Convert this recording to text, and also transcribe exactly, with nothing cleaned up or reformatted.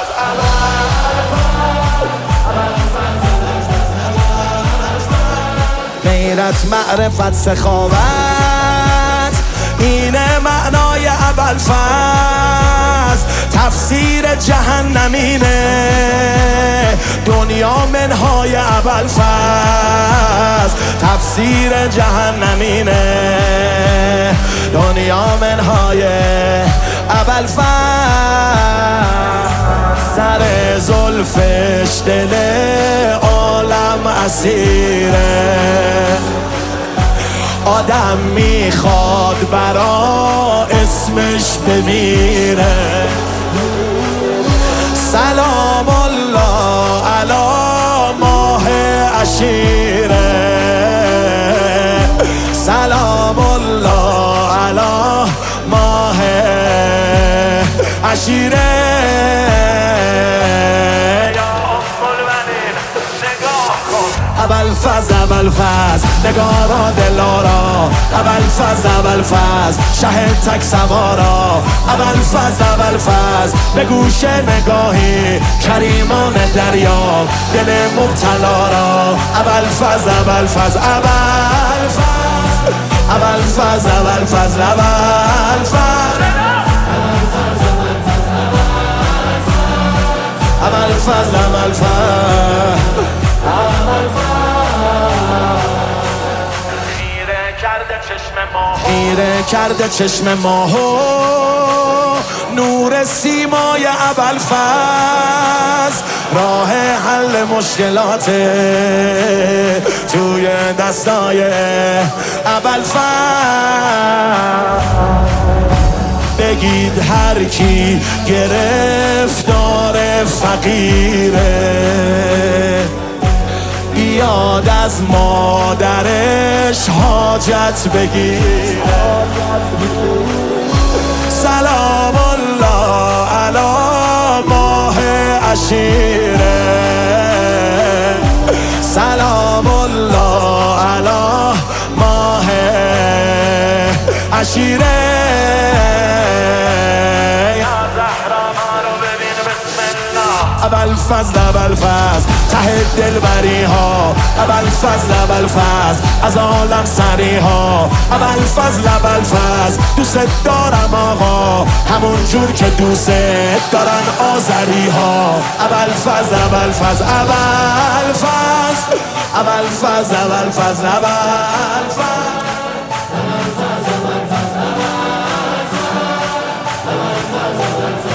غیرت معرفت سخاوت اینه معنای ابوالفضل. تفسیر جهنمینه دنیا منهای ابوالفضل. تفسیر جهنمینه دنیا منهای ابوالفضل. سر زلفش دل عالم اسیره آدم میخواد برا اسمش بمیره. سلام الله علی ماه عشیره. سلام الله علی ماه عشیره. ابوالفضل ابوالفضل نگارا دلارا. ابوالفضل ابوالفضل شه تک سوارا. ابوالفضل ابوالفضل به گوش نگاهی کریمان دریا دل مبتلا را. ابوالفضل ابوالفضل ابوالفضل ابوالفضل ابوالفضل ابوالفضل ابوالفضل ابوالفضل خیره کرده چشم ماهو نور سیمای ابوالفضل. راه حل مشکلات توی دستای ابوالفضل. بگید هر کی گرفتار فقیره بیاد از مادرش حاجت بگیر. سلام الله علی ماه عشیره. سلام الله علی ماه عشیره. ابوالفضل ابوالفضل ته دلبری ها. ابوالفضل ابوالفضل از عالم سری ها. ابوالفضل ابوالفضل دوست دارم آقا همون جور که دوست دارن آذری ها. ابوالفضل ابوالفضل ابوالفضل ابوالفضل ابوالفضل ابوالفضل ابوالفضل ابوالفضل